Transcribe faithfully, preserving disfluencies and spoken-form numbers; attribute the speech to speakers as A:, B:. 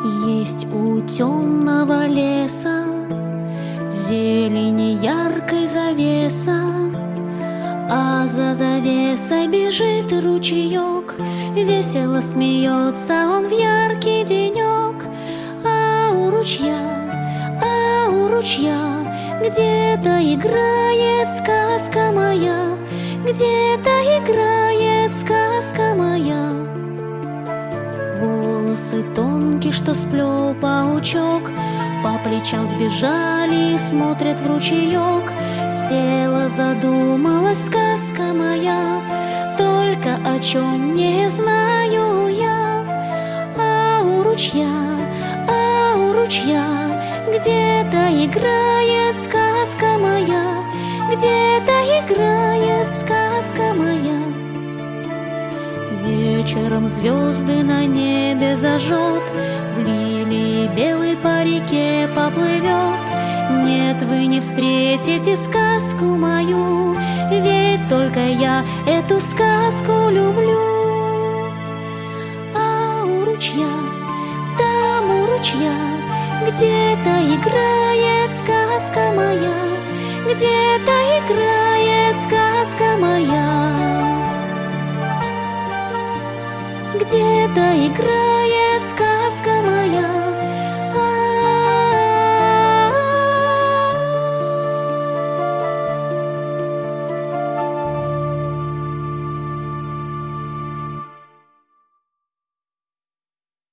A: Есть у темного леса зелени яркой завеса, а за завесой бежит ручеек, весело смеется он в яркий денек. А у ручья, а у ручья где-то играет сказка моя, где-то играет сказка моя. Волосы тонкие, что сплел паучок, по плечам сбежали и смотрят в ручеек. Села, задумалась сказка моя, только о чем не знаю я. А у ручья, а у ручья где-то играет сказка моя, где-то играет сказка моя. Вечером звезды на небе зажжет, в лилии белый по реке поплывет. Нет, вы не встретите сказку мою, ведь только я эту сказку люблю. А у ручья, там у ручья где-то играет сказка моя, где-то играет сказка моя, где-то играет